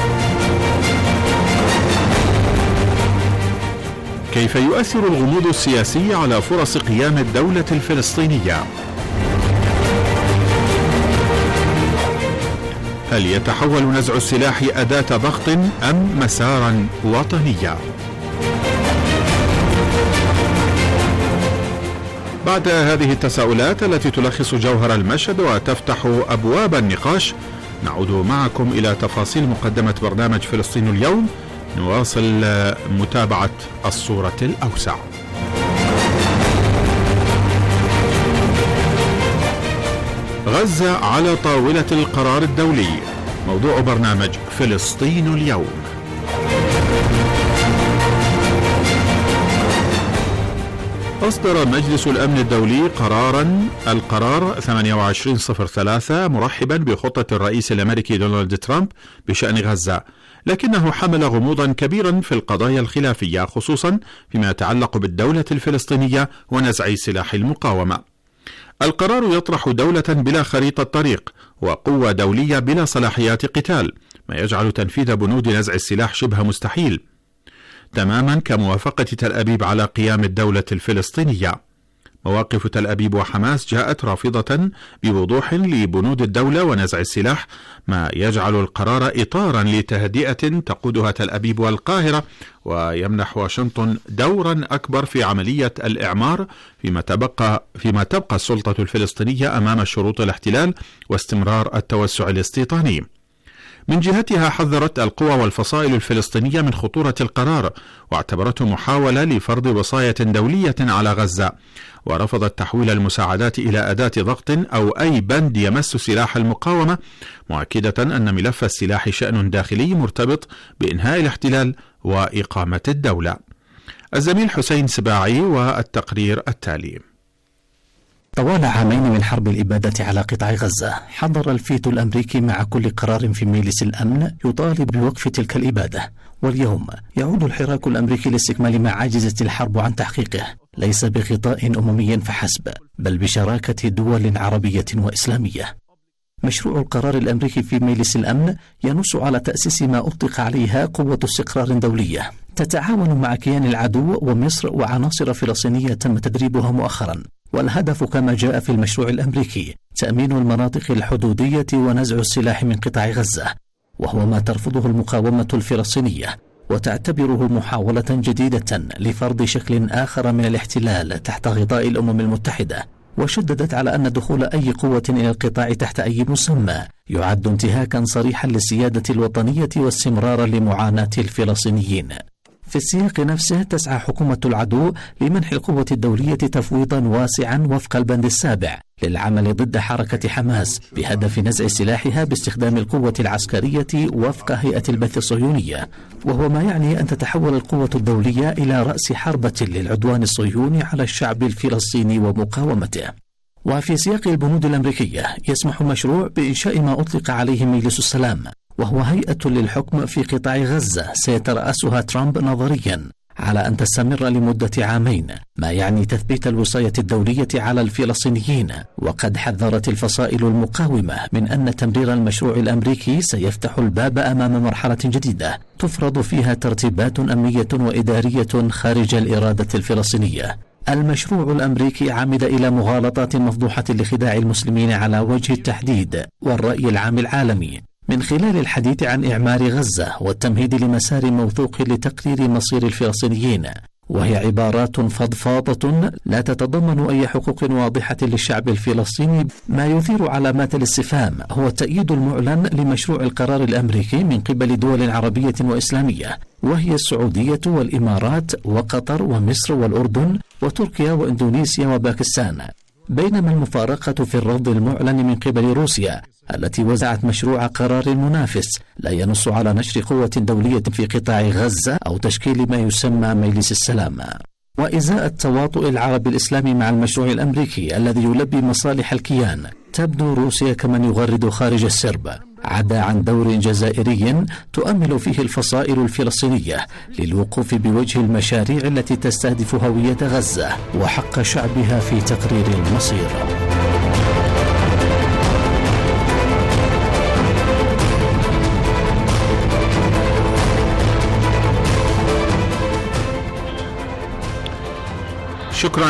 كيف يؤثر الغموض السياسي على فرص قيام الدولة الفلسطينية؟ هل يتحول نزع السلاح أداة ضغط أم مسارا وطنيا؟ بعد هذه التساؤلات التي تلخص جوهر المشهد وتفتح أبواب النقاش، نعود معكم إلى تفاصيل مقدمة برنامج فلسطين اليوم. نواصل متابعة الصورة الأوسع. غزة على طاولة القرار الدولي، موضوع برنامج فلسطين اليوم. أصدر مجلس الأمن الدولي قرارا القرار ثمانية وعشرين صفر ثلاثة مرحبا بخطة الرئيس الأمريكي دونالد ترامب بشأن غزة، لكنه حمل غموضا كبيرا في القضايا الخلافية، خصوصا فيما يتعلق بالدولة الفلسطينية ونزع سلاح المقاومة. القرار يطرح دولة بلا خريطة طريق وقوة دولية بلا صلاحيات قتال، ما يجعل تنفيذ بنود نزع السلاح شبه مستحيل، تماما كموافقة تل أبيب على قيام الدولة الفلسطينية. مواقف تل أبيب وحماس جاءت رافضة بوضوح لبنود الدولة ونزع السلاح، ما يجعل القرار إطارا لتهدئة تقودها تل أبيب والقاهرة، ويمنح واشنطن دورا أكبر في عملية الإعمار فيما تبقى, فيما تبقى السلطة الفلسطينية أمام شروط الاحتلال واستمرار التوسع الاستيطاني. من جهتها حذرت القوى والفصائل الفلسطينية من خطورة القرار، واعتبرته محاولة لفرض وصاية دولية على غزة، ورفضت تحويل المساعدات إلى أداة ضغط أو أي بند يمس سلاح المقاومة، مؤكدة أن ملف السلاح شأن داخلي مرتبط بإنهاء الاحتلال وإقامة الدولة. الزميل حسين سباعي والتقرير التالي. طوال عامين من حرب الإبادة على قطاع غزة، حضر الفيتو الأمريكي مع كل قرار في مجلس الأمن يطالب بوقف تلك الإبادة، واليوم يعود الحراك الأمريكي لاستكمال ما عجزت الحرب عن تحقيقه، ليس بغطاء أممي فحسب، بل بشراكة دول عربية وإسلامية. مشروع القرار الأمريكي في مجلس الأمن ينص على تأسيس ما أطلق عليها قوة استقرار دولية تتعاون مع كيان العدو ومصر وعناصر فلسطينية تم تدريبها مؤخرا، والهدف كما جاء في المشروع الأمريكي تأمين المناطق الحدودية ونزع السلاح من قطاع غزة، وهو ما ترفضه المقاومة الفلسطينية وتعتبره محاولة جديدة لفرض شكل آخر من الاحتلال تحت غطاء الأمم المتحدة. وشددت على أن دخول أي قوة إلى القطاع تحت أي مسمى يعد انتهاكا صريحا للسيادة الوطنية واستمرارا لمعاناة الفلسطينيين. في السياق نفسه تسعى حكومة العدو لمنح القوة الدولية تفويضا واسعا وفق البند السابع للعمل ضد حركة حماس بهدف نزع سلاحها باستخدام القوة العسكرية وفق هيئة البث الصهيونية، وهو ما يعني أن تتحول القوة الدولية إلى رأس حربة للعدوان الصهيوني على الشعب الفلسطيني ومقاومته. وفي سياق البنود الأمريكية يسمح المشروع بإنشاء ما أطلق عليه مجلس السلام، وهو هيئة للحكم في قطاع غزة سيترأسها ترامب نظريا على أن تستمر لمدة عامين، ما يعني تثبيت الوصاية الدولية على الفلسطينيين. وقد حذرت الفصائل المقاومة من أن تمرير المشروع الأمريكي سيفتح الباب أمام مرحلة جديدة تفرض فيها ترتيبات أمنية وإدارية خارج الإرادة الفلسطينية. المشروع الأمريكي عمد إلى مغالطات مفضوحة لخداع المسلمين على وجه التحديد والرأي العام العالمي، من خلال الحديث عن إعمار غزة والتمهيد لمسار موثوق لتقرير مصير الفلسطينيين، وهي عبارات فضفاضة لا تتضمن أي حقوق واضحة للشعب الفلسطيني. ما يثير علامات الاستفهام هو التأييد المعلن لمشروع القرار الأمريكي من قبل دول عربية وإسلامية، وهي السعودية والإمارات وقطر ومصر والأردن وتركيا وإندونيسيا وباكستان، بينما المفارقة في الرفض المعلن من قبل روسيا التي وزعت مشروع قرار منافس لا ينص على نشر قوة دولية في قطاع غزة أو تشكيل ما يسمى مجلس السلام. وإزاء التواطؤ العربي الإسلامي مع المشروع الأمريكي الذي يلبي مصالح الكيان، تبدو روسيا كمن يغرد خارج السرب، عدا عن دور جزائري تؤمل فيه الفصائل الفلسطينية للوقوف بوجه المشاريع التي تستهدف هوية غزة وحق شعبها في تقرير المصير. شكرا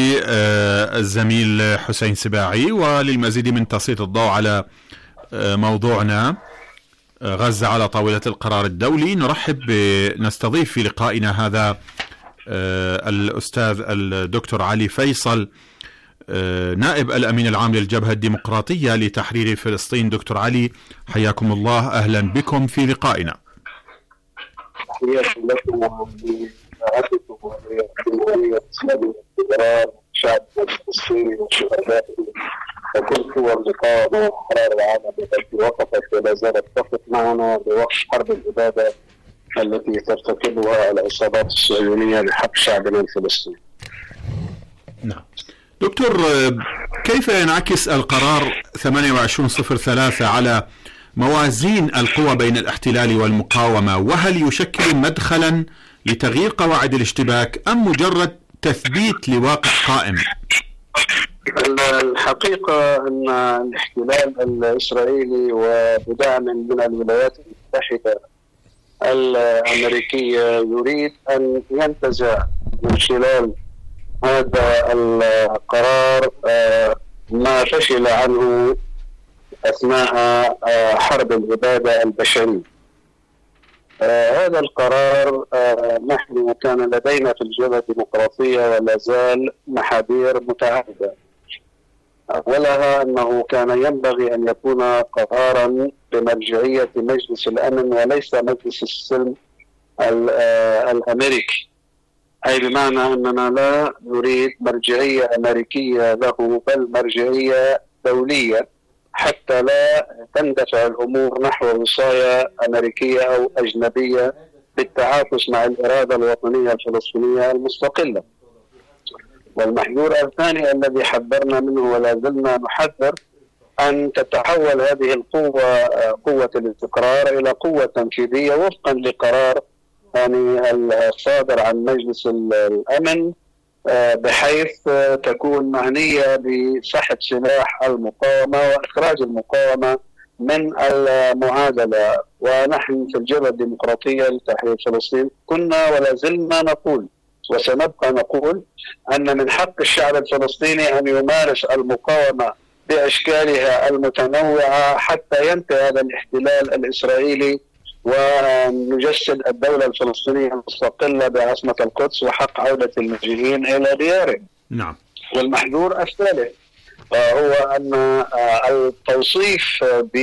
للزميل حسين سباعي. وللمزيد من تسليط الضوء على موضوعنا غزة على طاولة القرار الدولي، نرحب نستضيف في لقائنا هذا الأستاذ الدكتور علي فيصل، نائب الأمين العام للجبهة الديمقراطية لتحرير فلسطين. دكتور علي، حياكم الله، أهلا بكم في لقائنا. تحياتي لكم ولرعايتكم ولجمهورية الشعب الفلسطيني وشهدائه وكل قوى النقابة والأحرار العالم التي وقفت ولا زالت تقف معنا بوقف حرب الإبادة التي ترتكبها العصابات الصهيونية لحق شعبنا الفلسطيني. نعم دكتور، كيف ينعكس القرار ثمانية وعشرين صفر ثلاثة على موازين القوى بين الاحتلال والمقاومة؟ وهل يشكل مدخلا لتغيير قواعد الاشتباك أم مجرد تثبيت لواقع قائم؟ الحقيقة أن الاحتلال الإسرائيلي وبدعم من الولايات المتحدة الأمريكية يريد أن ينتزع من خلال هذا القرار ما فشل عنه أثناء حرب الإبادة البشرية. هذا القرار نحن كان لدينا في الجبهة الديمقراطية ولا زال محاذير متعددة. أولها أنه كان ينبغي أن يكون قرارا بمرجعية مجلس الأمن وليس مجلس السلم الأمريكي، أي بمعنى أننا لا نريد مرجعية أمريكية له بل مرجعية دولية حتى لا تندفع الأمور نحو وصاية أمريكية أو أجنبية بالتعاطف مع الإرادة الوطنية الفلسطينية المستقلة. والمحذور الثاني الذي حذرنا منه ولا زلنا نحذر أن تتحول هذه القوة قوة الاستقرار إلى قوة تنفيذية وفقا لقرار يعني الصادر عن مجلس الأمن، بحيث تكون معنية بسحب سلاح المقاومة وإخراج المقاومة من المعادلة. ونحن في الجبهة الديمقراطية لتحرير فلسطين كنا ولا زلنا نقول وسنبقى نقول أن من حق الشعب الفلسطيني أن يمارس المقاومة بأشكالها المتنوعة حتى ينتهي هذا الاحتلال الإسرائيلي ونجسد الدولة الفلسطينية المستقلة بعاصمة القدس وحق عودة المجيئين إلى ديارهم. نعم. والمحذور الثالث هو أن التوصيف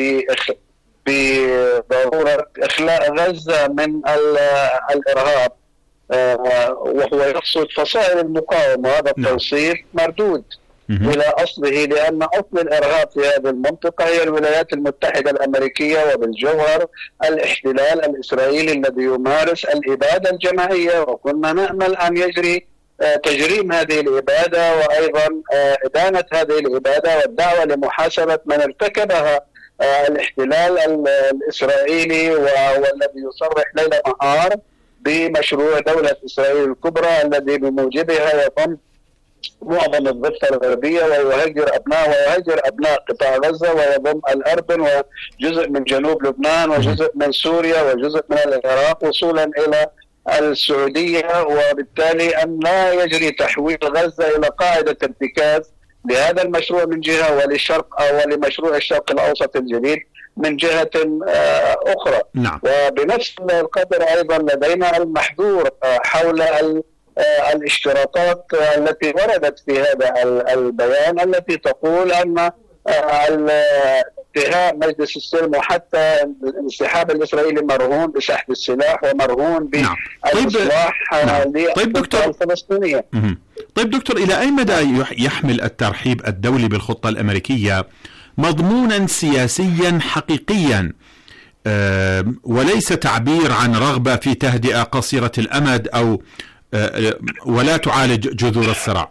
بضرورة إخلاء غزة من الإرهاب وهو يقصد فصائل المقاومة، هذا التوصيف مردود إلى أصله، لأن أصل الإرهاب في هذه المنطقة هي الولايات المتحدة الأمريكية وبالجوهر الاحتلال الإسرائيلي الذي يمارس الإبادة الجماعية، وكنا نأمل أن يجري تجريم هذه الإبادة وأيضا إدانة هذه الإبادة والدعوة لمحاسبة من ارتكبها الاحتلال الإسرائيلي والذي يصرح ليل نهار بمشروع دولة إسرائيل الكبرى الذي بموجبها يضم معظم الضفة الغربية ويهجر أبناء ويهجر أبناء قطاع غزة ويضم الأردن وجزء من جنوب لبنان وجزء من سوريا وجزء من العراق وصولا إلى السعودية، وبالتالي أن لا يجري تحويل غزة إلى قاعدة ارتكاز لهذا المشروع من جهة وللشرق أو ولمشروع الشرق الأوسط الجديد من جهة أخرى. نعم. وبنفس القدر أيضا لدينا المحظور حول الاشتراطات التي وردت في هذا البيان التي تقول أن انتهاء مجلس السلم وحتى الانسحاب الإسرائيلي مرهون بسحب السلاح ومرهون بالإصلاح للقضية الفلسطينية. طيب دكتور، إلى أي مدى يحمل الترحيب الدولي بالخطة الأمريكية مضمونا سياسيا حقيقيا وليس تعبير عن رغبة في تهدئة قصيرة الأمد أو ولا تعالج جذور الصراع؟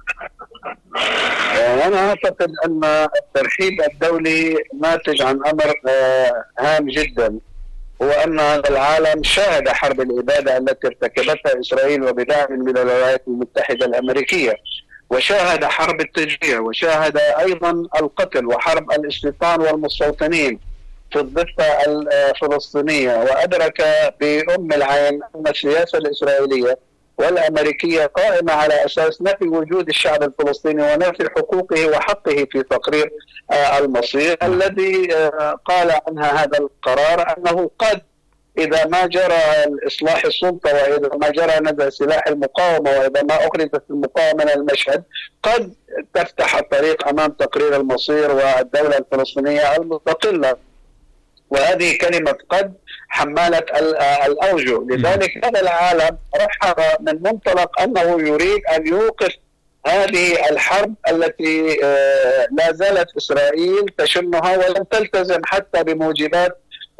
أنا أعتقد أن الترحيب الدولي ناتج عن أمر هام جدا، هو أن هذا العالم شاهد حرب الإبادة التي ارتكبتها إسرائيل وبدعم من الولايات المتحدة الأمريكية، وشاهد حرب التجويع، وشاهد أيضا القتل وحرب الاستيطان والمستوطنين في الضفة الفلسطينية، وأدرك بأم العين أن السياسة الإسرائيلية والأمريكية قائمة على أساس نفي وجود الشعب الفلسطيني ونفي حقوقه وحقه في تقرير المصير الذي قال عنها هذا القرار أنه قد إذا ما جرى إصلاح السلطة وإذا ما جرى نزع سلاح المقاومة وإذا ما أخرجت المقاومة من المشهد قد تفتح الطريق أمام تقرير المصير والدولة الفلسطينية المستقلة. وهذه كلمة قد حمالة الأوجه، لذلك هذا العالم رحب من منطلق أنه يريد أن يوقف هذه الحرب التي لا زالت إسرائيل تشنها ولم تلتزم حتى بموجبات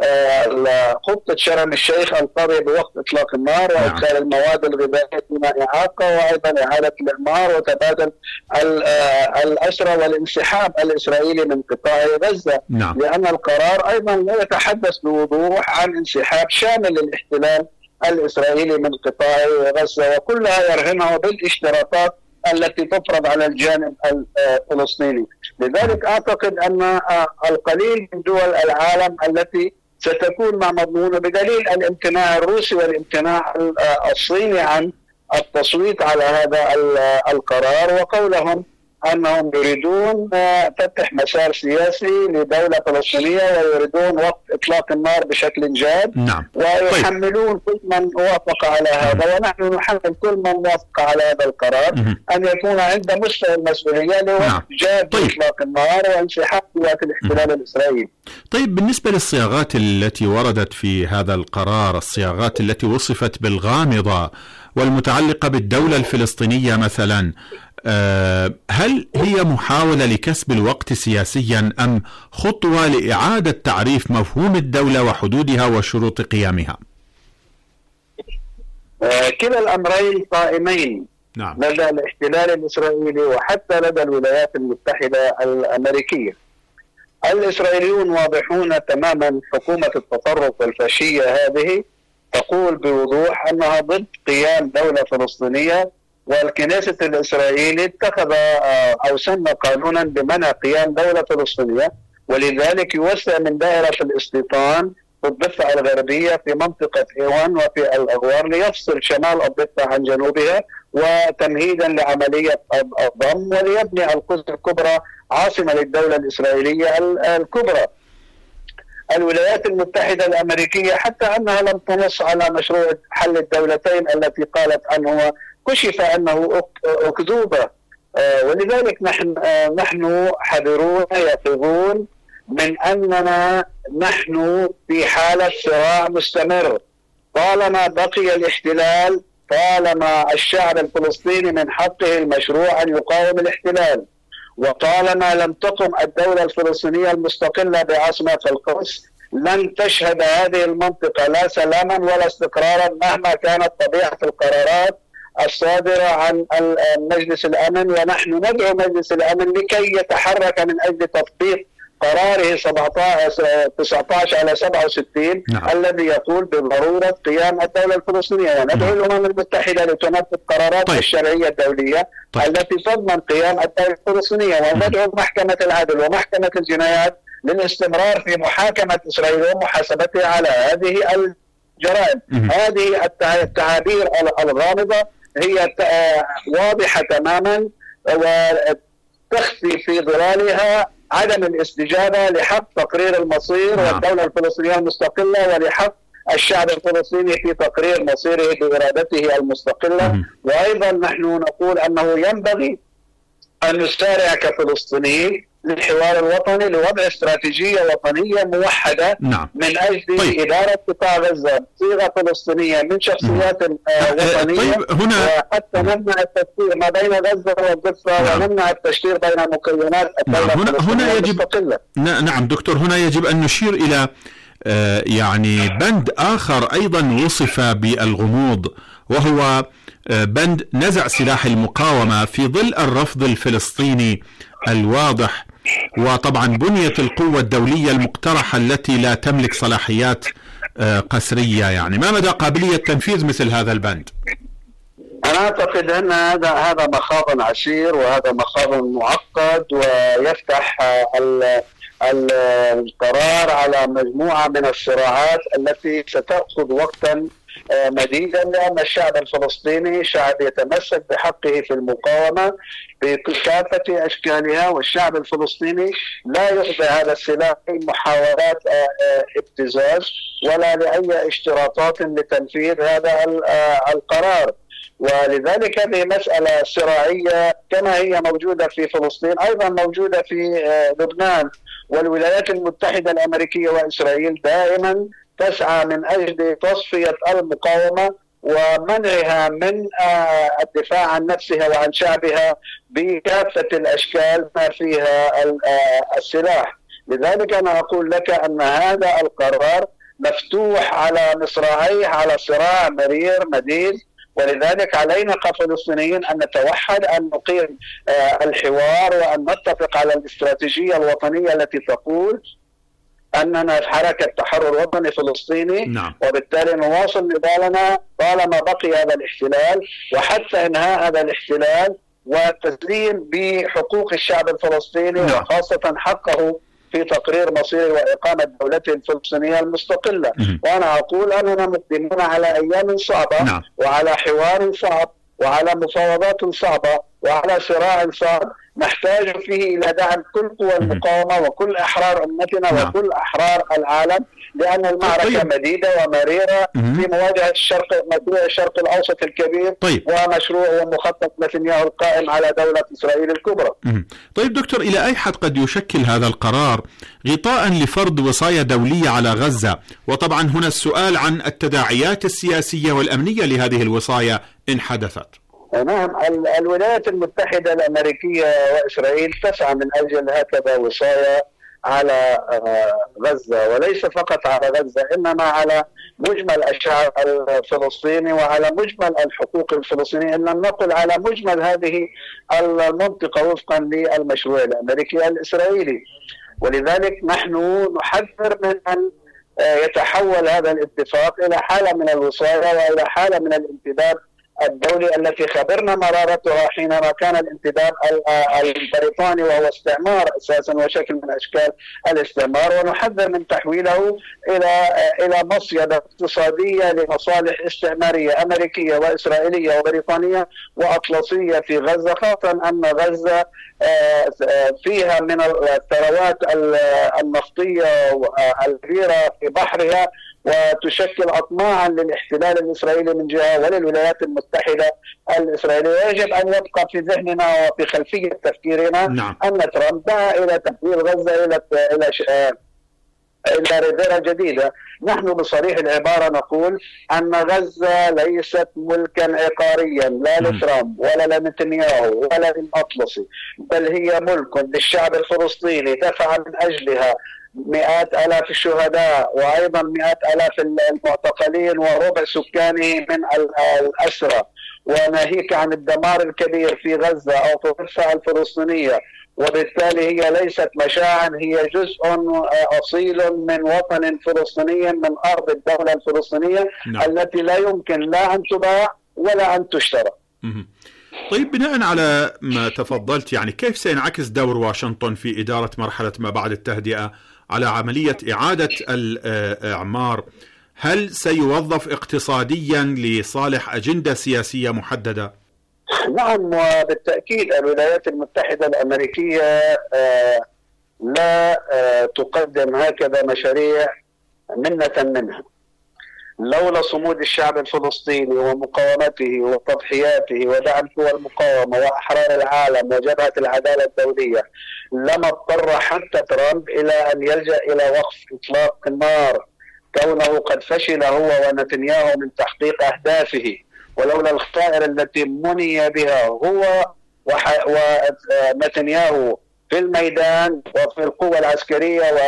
خطة شرم الشيخ القرية بوقت إطلاق النار وإدخال المواد الغذائية دون إعاقة، وأيضا إعادة الإعمار وتبادل الأسرى والانسحاب الإسرائيلي من قطاع غزة. نعم. لأن القرار أيضا لا يتحدث بوضوح عن انسحاب شامل للاحتلال الإسرائيلي من قطاع غزة، وكلها يرهنها بالاشتراطات التي تفرض على الجانب الفلسطيني. لذلك أعتقد أن القليل من دول العالم التي ستكون مع مضمونه بدليل الامتناع الروسي والامتناع الصيني عن التصويت على هذا القرار، وقولهم أنهم يريدون فتح مسار سياسي لدولة فلسطينية ويريدون وقف إطلاق النار بشكل جاد. نعم. ويحملون كل من وافق على هذا، ونحن نحمل كل من وافق على هذا القرار أن يكون عنده مستوى المسؤولية لوقف جاد طيب. إطلاق النار وانسحاب قوات الاحتلال الإسرائيلي. طيب، بالنسبة للصياغات التي وردت في هذا القرار، الصياغات التي وصفت بالغامضة والمتعلقة بالدولة الفلسطينية مثلا، هل هي محاولة لكسب الوقت سياسيا أم خطوة لإعادة تعريف مفهوم الدولة وحدودها وشروط قيامها؟ كلا الأمرين قائمين. نعم. لدى الاحتلال الإسرائيلي وحتى لدى الولايات المتحدة الأمريكية. الإسرائيليون واضحون تماما، حكومة التطرف والفاشية هذه تقول بوضوح أنها ضد قيام دولة فلسطينية، والكنيسة الإسرائيلي اتخذ أو سن قانونا بمنع قيام دولة فلسطينية، ولذلك يوسع من دائرة الاستيطان في الضفة الغربية في منطقة إيوان وفي الأغوار ليفصل شمال الضفة عن جنوبها، وتمهيدا لعملية الضم وليبني القدس الكبرى عاصمة للدولة الإسرائيلية الكبرى. الولايات المتحدة الأمريكية حتى أنها لم تنص على مشروع حل الدولتين التي قالت أنه كشف أنه أكذوبة، ولذلك نحن نحن حذرون يقظون من أننا نحن في حالة صراع مستمر. طالما بقي الاحتلال، طالما الشعب الفلسطيني من حقه المشروع أن يقاوم الاحتلال، وطالما لم تقم الدولة الفلسطينية المستقلة بعاصمة القدس، لن تشهد هذه المنطقة لا سلاما ولا استقرارا مهما كانت طبيعة القرارات الصادرة عن مجلس الأمن. ونحن ندعو مجلس الأمن لكي يتحرك من أجل تطبيق قراره تسعة عشر على سبعة وستين. نعم. الذي يقول بضرورة قيام الدولة الفلسطينية، وندعو الأمم المتحدة لتنفذ قرارات طيب. الشرعية الدولية طيب. التي تضمن قيام الدولة الفلسطينية، وندعو محكمة العدل ومحكمة الجنايات للاستمرار في محاكمة إسرائيل ومحاسبتها على هذه الجرائم. هذه التعابير الغامضة هي واضحة تماما، وتخفي في ظلالها عدم الاستجابة لحق تقرير المصير نعم. والدولة الفلسطينية المستقلة، ولحق الشعب الفلسطيني في تقرير مصيره بإرادته المستقلة. مم. وأيضا نحن نقول أنه ينبغي أن نسارع كفلسطينيين للحوار الوطني لوضع استراتيجية وطنية موحدة نعم. من أجل طيب. إدارة قطاع غزة صيغة فلسطينية من شخصيات مم. وطنية. طيب هنا وحتى نمنع التشتير ما بين غزة والضفة نعم. ونمنع التشتير بين مكونات الدولة نعم. هنا, هنا يجب المستقلة. نعم دكتور، هنا يجب أن نشير إلى آه يعني بند آخر أيضا وصف بالغموض، وهو آه بند نزع سلاح المقاومة في ظل الرفض الفلسطيني الواضح، وطبعا بنية القوة الدولية المقترحة التي لا تملك صلاحيات آه قسرية. يعني ما مدى قابلية تنفيذ مثل هذا البند؟ أنا أعتقد أن هذا هذا مخاض عسير، وهذا مخاض معقد، ويفتح القرار على مجموعة من الصراعات التي ستأخذ وقتا مديدا، لأن الشعب الفلسطيني شعب يتمسك بحقه في المقاومة بكافة أشكالها، والشعب الفلسطيني لا يخضع هذا السلاح محاولات ابتزاز ولا لأي اشتراطات لتنفيذ هذا القرار. ولذلك هذه مسألة صراعية كما هي موجودة في فلسطين أيضا موجودة في لبنان، والولايات المتحدة الأمريكية وإسرائيل دائما تسعى من أجل تصفية المقاومة ومنعها من الدفاع عن نفسها وعن شعبها بكافة الأشكال ما فيها السلاح. لذلك أنا أقول لك أن هذا القرار مفتوح على مصراعيه، على صراع مرير مديد. ولذلك علينا كفلسطينيين أن نتوحد، أن نقيم الحوار، وأن نتفق على الاستراتيجية الوطنية التي تقول أننا في حركة تحرر وطني فلسطيني. نعم. وبالتالي نواصل نضالنا طالما بقي هذا الاحتلال، وحتى إنهاء هذا الاحتلال والتسليم بحقوق الشعب الفلسطيني. نعم. وخاصة حقه في تقرير مصيري وإقامة دولته الفلسطينية المستقلة. م- وأنا أقول أننا مقدمون على أيام صعبة. نعم. وعلى حوار صعب، وعلى مفاوضات صعبة، وعلى صراع صعب نحتاج فيه إلى دعم كل قوى المقاومة وكل أحرار أمتنا. نعم. وكل أحرار العالم، لأن المعركة طيب. مديدة ومريرة مم. في مواجهة الشرق مشروع الشرق الأوسط الكبير. طيب. ومشروع ومخطط نتنياهو القائم على دولة إسرائيل الكبرى. مم. طيب دكتور، إلى أي حد قد يشكل هذا القرار غطاء لفرض وصاية دولية على غزة؟ وطبعا هنا السؤال عن التداعيات السياسية والأمنية لهذه الوصاية إن حدثت. نعم، الولايات المتحدة الأمريكية وإسرائيل تسعى من أجل هكذا وصاية على غزة، وليس فقط على غزة، إنما على مجمل الشعب الفلسطيني وعلى مجمل الحقوق الفلسطينية، إن لم نقل على مجمل هذه المنطقة وفقا للمشروع الأمريكي الإسرائيلي. ولذلك نحن نحذر من أن يتحول هذا الاتفاق إلى حالة من الوصاية وإلى حالة من الانتداب الدولي التي خبرنا مرارتها حينما كان الانتداب البريطاني، وهو استعمار اساسا وشكل من اشكال الاستعمار، ونحذر من تحويله الى الى مصيده اقتصاديه لمصالح استعماريه امريكيه واسرائيليه وبريطانيه واطلسيه في غزه، خاصه ان غزه فيها من الثروات النفطيه الكبيره في بحرها، وتشكل أطماعا للاحتلال الإسرائيلي من جهة وللولايات المتحدة الإسرائيلية. يجب أن يبقى في ذهننا وفي خلفية تفكيرنا. نعم. أن ترامب دعا إلى تحويل غزة إلى إلى إلى ريفيرا جديدة. نحن بصريح العبارة نقول أن غزة ليست ملكا عقاريا لا لترامب ولا لنتنياهو ولا للأطلسي، بل هي ملك للشعب الفلسطيني دفع من أجلها مئات آلاف الشهداء، وأيضا مئات آلاف المعتقلين، وربع سكانه من الأسرى، وناهيك عن الدمار الكبير في غزة أو في الضفة الفلسطينية. وبالتالي هي ليست مشاعا، هي جزء أصيل من وطن فلسطيني، من أرض الدولة الفلسطينية. نعم. التي لا يمكن لا أن تباع ولا أن تشترى. طيب، بناء على ما تفضلت، يعني كيف سينعكس دور واشنطن في إدارة مرحلة ما بعد التهدئة على عملية إعادة الإعمار؟ هل سيوظف اقتصاديا لصالح أجندة سياسية محددة؟ نعم، وبالتأكيد الولايات المتحدة الأمريكية لا تقدم هكذا مشاريع منة منها. لولا صمود الشعب الفلسطيني ومقاومته وتضحياته ودعم قوى المقاومة وأحرار العالم وجبهة العدالة الدولية، لما اضطر حتى ترامب إلى أن يلجأ إلى وقف إطلاق النار، كونه قد فشل هو ونتنياهو من تحقيق أهدافه. ولولا الخسائر التي مني بها هو ونتنياهو في الميدان وفي القوى العسكرية